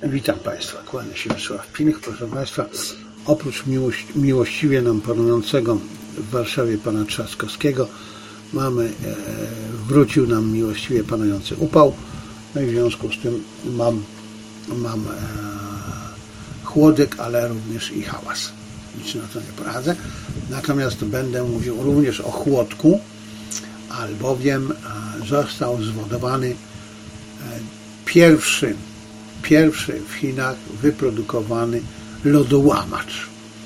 Witam Państwa, kłania się Wiesław Pinych. Proszę Państwa, oprócz miłościwie nam panującego w Warszawie pana Trzaskowskiego wrócił nam miłościwie panujący upał, no i w związku z tym mam chłodek, ale również i hałas. Nic na to nie poradzę. Natomiast będę mówił również o chłodku, albowiem został zwodowany pierwszy w Chinach wyprodukowany lodołamacz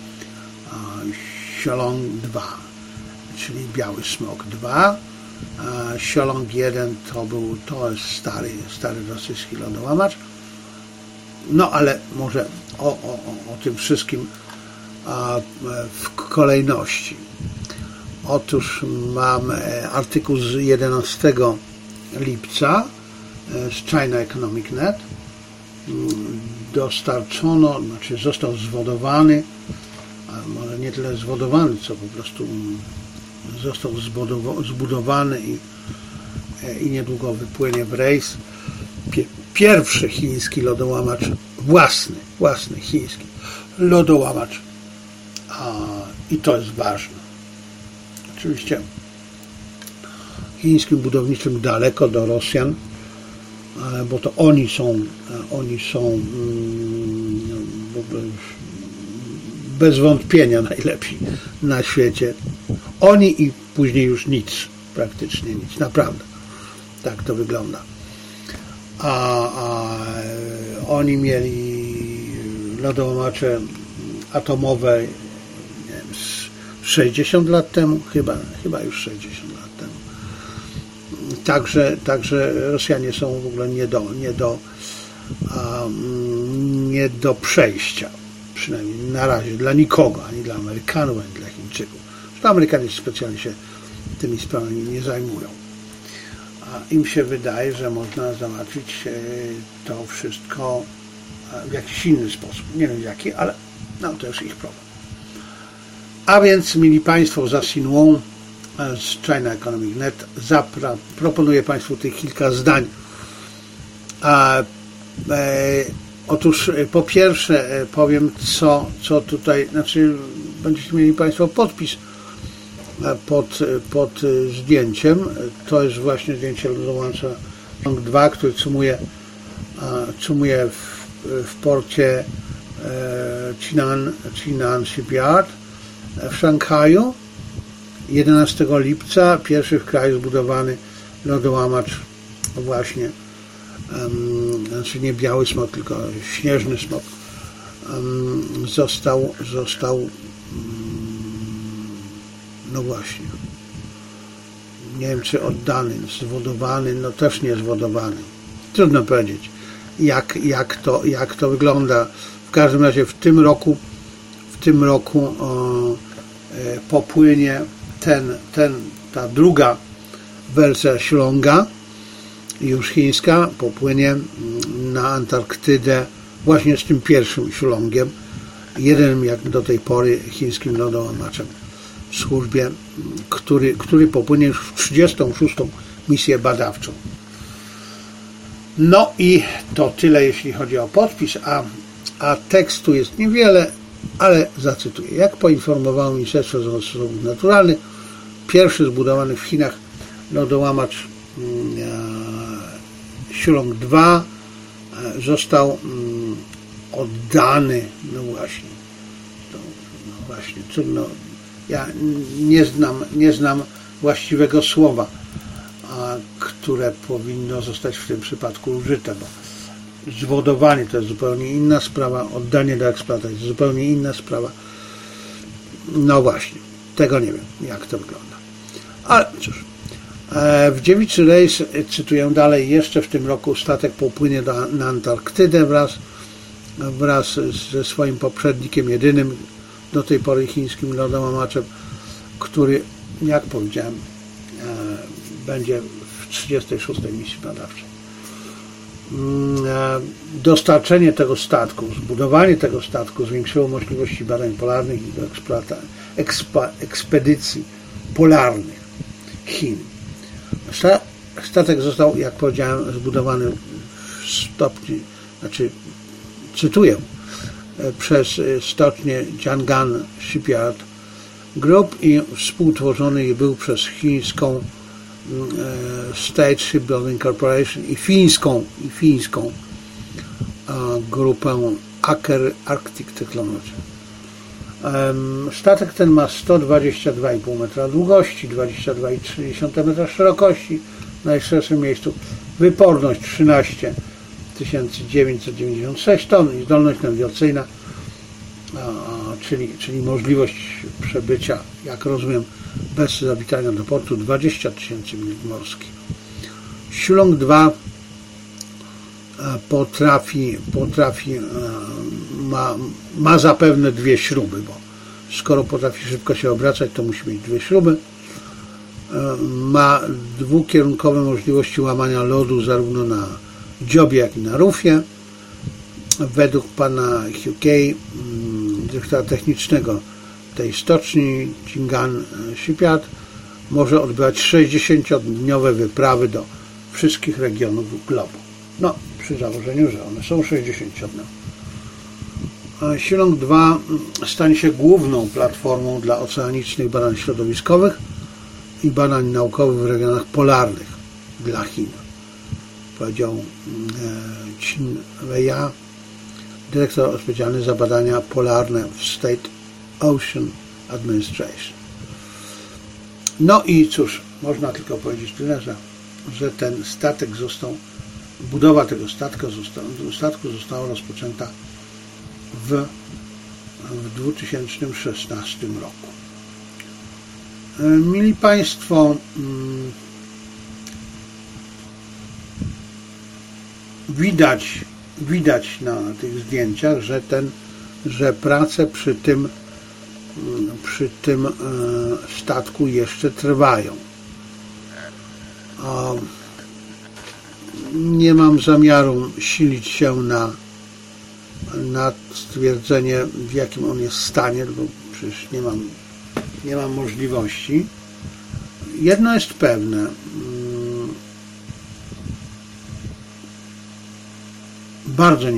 Xiaolong 2, czyli biały smok 2. Xiaolong 1 to jest stary rosyjski lodołamacz. No ale może o tym wszystkim w kolejności. Otóż mam artykuł z 11 lipca z China Economic Net. Został zwodowany, a może nie tyle zwodowany, co po prostu został zbudowany i niedługo wypłynie w rejs pierwszy chiński lodołamacz, własny chiński lodołamacz, i to jest ważne. Oczywiście chińskim budowniczym daleko do Rosjan, bo to oni są bez wątpienia najlepsi na świecie. Oni i później już nic, praktycznie nic, naprawdę. Tak to wygląda. A oni mieli lodołamacze atomowe, nie wiem, 60 lat temu, chyba już 60 lat temu. Także Rosjanie są w ogóle nie do przejścia, przynajmniej na razie dla nikogo, ani dla Amerykanów, ani dla Chińczyków. Zresztą Amerykanie specjalnie się tymi sprawami nie zajmują. A im się wydaje, że można załatwić to wszystko w jakiś inny sposób. Nie wiem jaki, ale no, to jest ich problem. A więc, mili Państwo, za Xinhuang z China Economic Net proponuję Państwu tych kilka zdań. Otóż po pierwsze powiem, co tutaj, będziecie mieli Państwo podpis pod zdjęciem. To jest właśnie zdjęcie lodołamacza Xiaolong 2, który cumuje w porcie Jinan Shipyard w Szanghaju. 11 lipca pierwszy w kraju zbudowany lodołamacz właśnie, nie biały smok, tylko śnieżny smok, został no właśnie, nie wiem czy oddany, zwodowany, no też nie zwodowany. Trudno powiedzieć, jak to wygląda. W każdym razie w tym roku popłynie ta druga wersja Xiaolonga, już chińska, popłynie na Antarktydę właśnie z tym pierwszym Xiaolongiem, jedynym jak do tej pory chińskim lodołamaczem w służbie, który popłynie już w 36. misję badawczą. No i to tyle, jeśli chodzi o podpis, a tekstu jest niewiele, ale zacytuję. Jak poinformowało Ministerstwo Zasobów Naturalnych, pierwszy zbudowany w Chinach lodołamacz Xiaolong 2 został oddany. No właśnie, trudno. Ja nie znam właściwego słowa, które powinno zostać w tym przypadku użyte, bo zwodowanie to jest zupełnie inna sprawa, oddanie do eksploatacji to zupełnie inna sprawa. No właśnie, tego nie wiem, jak to wygląda. Ale cóż, w dziewiczy rejs, cytuję dalej, jeszcze w tym roku statek popłynie na Antarktydę wraz ze swoim poprzednikiem, jedynym do tej pory chińskim lodołamaczem, który, jak powiedziałem, będzie w 36. misji badawczej. Dostarczenie tego statku, zbudowanie tego statku zwiększyło możliwości badań polarnych i do ekspedycji polarnych Chin. Statek został, jak powiedziałem, zbudowany w stopniu, cytuję, przez stocznię Jiangnan Shipyard Group i współtworzony był przez chińską State Shipbuilding Corporation i fińską grupę Aker Arctic Technology. Statek ten ma 122,5 metra długości, 22,3 metra szerokości na najszerszym miejscu, wyporność 13 996 ton i zdolność nawigacyjna, czyli możliwość przebycia, jak rozumiem, bez zawitania do portu 20 000 mil morskich. Shillong 2 ma zapewne dwie śruby, bo skoro potrafi szybko się obracać, to musi mieć dwie śruby. Ma dwukierunkowe możliwości łamania lodu zarówno na dziobie, jak i na rufie. Według pana Hugh, dyrektora technicznego tej stoczni Jiangnan Shipyard, może odbywać 60-dniowe wyprawy do wszystkich regionów globu. No, przy założeniu, że one są 60-dniowe. Shillong 2 stanie się główną platformą dla oceanicznych badań środowiskowych i badań naukowych w regionach polarnych dla Chin, powiedział Qin Weya, dyrektor odpowiedzialny za badania polarne w State Ocean Administration. No i cóż, można tylko powiedzieć tyle, że ten statek budowa tego statku została rozpoczęta w 2016 roku. Mili Państwo, widać na tych zdjęciach, że prace przy tym statku jeszcze trwają. Nie mam zamiaru silić się na stwierdzenie, w jakim on jest stanie, bo przecież nie mam możliwości. Jedno jest pewne. Bardzo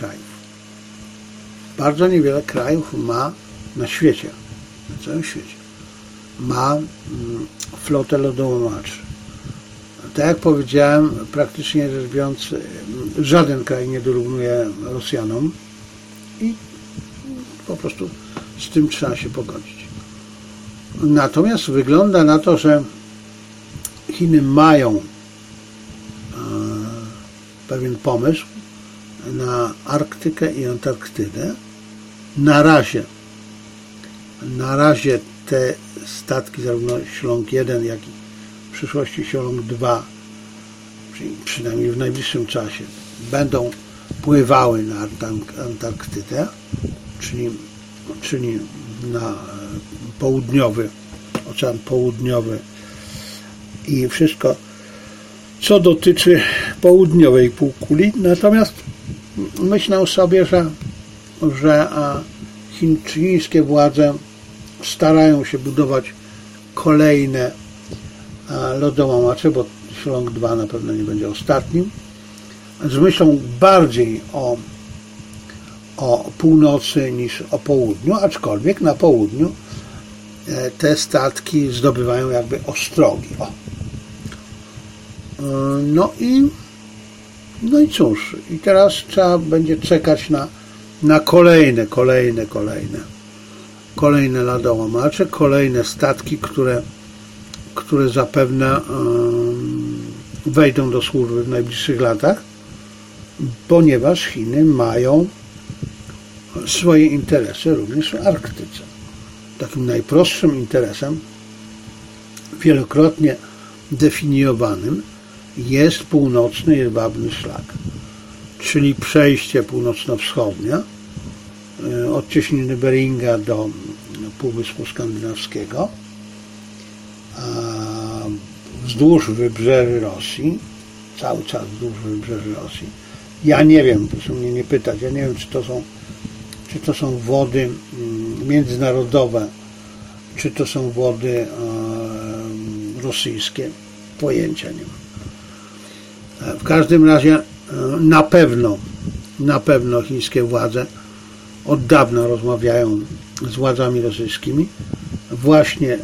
niewiele krajów ma na świecie, na całym świecie, ma flotę lodołamaczy. Tak jak powiedziałem, praktycznie rzecz biorąc, żaden kraj nie dorównuje Rosjanom i po prostu z tym trzeba się pogodzić. Natomiast wygląda na to, że Chiny mają pewien pomysł na Arktykę i Antarktydę. Na razie te statki, zarówno Shillong 1, jak i w przyszłości Shillong 2, czyli przynajmniej w najbliższym czasie, będą pływały na Antarktydę, czyli na Ocean Południowy i wszystko, co dotyczy południowej półkuli. Natomiast myślę sobie, że chińskie władze starają się budować kolejne lodołamacze, bo Shillong 2 na pewno nie będzie ostatnim, z myślą bardziej o północy niż o południu, aczkolwiek na południu te zdobywają jakby ostrogi. No i cóż, i teraz trzeba będzie czekać na kolejne lodołamacze, kolejne statki, które zapewne wejdą do służby w najbliższych latach, ponieważ Chiny mają swoje interesy również w Arktyce. Takim najprostszym interesem, wielokrotnie definiowanym, jest północny jedwabny szlak, czyli przejście północno-wschodnie od cieśniny Beringa do Półwyspu Skandynawskiego, wzdłuż wybrzeży Rosji, cały czas wzdłuż wybrzeży Rosji. Ja nie wiem, proszę mnie nie pytać, ja nie wiem, czy to są wody międzynarodowe, czy to są wody rosyjskie. Pojęcia nie mam. W każdym razie na pewno na pewno chińskie władze od dawna rozmawiają z władzami rosyjskimi właśnie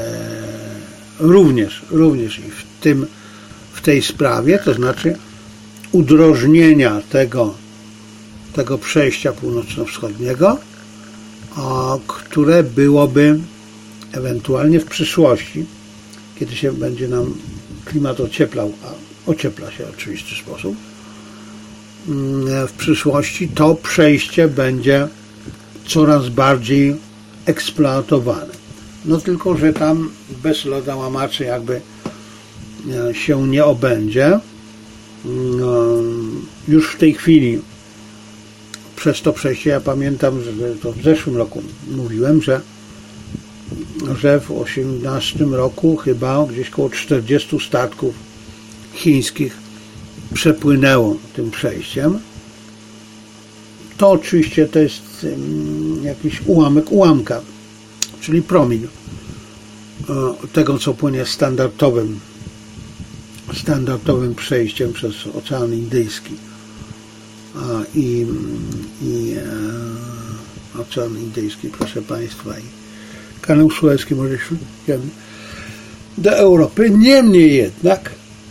również i w tej sprawie, to znaczy udrożnienia tego przejścia północno-wschodniego, które byłoby ewentualnie w przyszłości, kiedy się będzie nam klimat ocieplał, a ociepla się w oczywisty sposób, w przyszłości to przejście będzie coraz bardziej eksploatowane. No tylko, że tam bez loda łamaczy jakby się nie obędzie. Już w tej chwili przez to przejście, ja pamiętam, że to w zeszłym roku mówiłem, że w 2018 roku chyba gdzieś około 40 statków chińskich przepłynęło tym przejściem. To oczywiście to jest jakiś ułamek ułamka, czyli promil tego, co płynie standardowym przejściem przez Ocean Indyjski i Ocean Indyjski, proszę Państwa, i Kanał Suezki, może Śródziemny do Europy. Niemniej jednak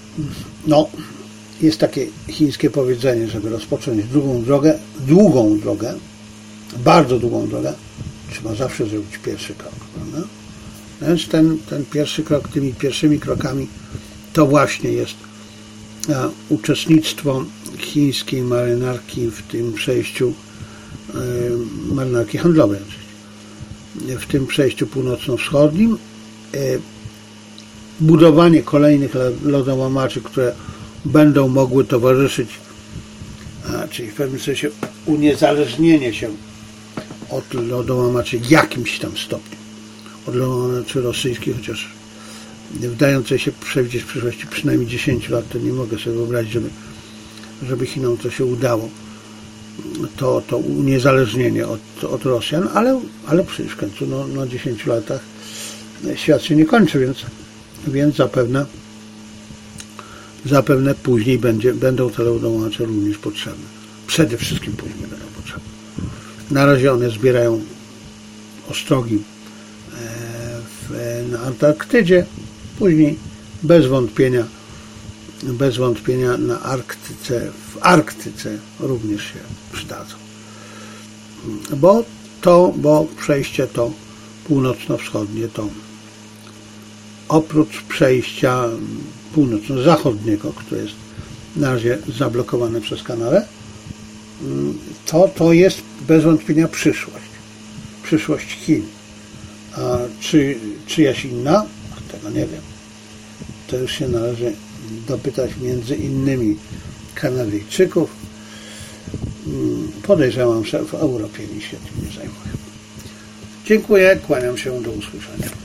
jest takie chińskie powiedzenie, żeby rozpocząć długą drogę, bardzo długą drogę, trzeba zawsze zrobić pierwszy krok, prawda? Więc ten pierwszy krok, tymi pierwszymi krokami to właśnie jest uczestnictwo chińskiej marynarki w tym przejściu, marynarki handlowej oczywiście, w tym przejściu północno-wschodnim, budowanie kolejnych lodołamaczy, które będą mogły towarzyszyć, czyli w pewnym sensie uniezależnienie się od lodołamaczy w jakimś tam stopniu, od lodołamaczy rosyjskich, chociaż wydające się przewidzieć w przyszłości przynajmniej 10 lat, to nie mogę sobie wyobrazić, żeby Chinom to się udało, to uniezależnienie od Rosjan, ale przecież w końcu na 10 latach świat się nie kończy, więc zapewne później będą te lodołamacze również potrzebne. Przede wszystkim później będą potrzebne. Na razie one zbierają ostrogi na Antarktydzie, później bez wątpienia w Arktyce również się przydadzą. Bo przejście to północno-wschodnie to oprócz przejścia północno-zachodniego, które jest na razie zablokowane przez kanale, to jest bez wątpienia przyszłość Chin. A czyjaś inna? Tego nie wiem. To już się należy dopytać między innymi Kanadyjczyków. Podejrzewam, że w Europie nikt się tym nie zajmuje. Dziękuję, kłaniam się, do usłyszenia.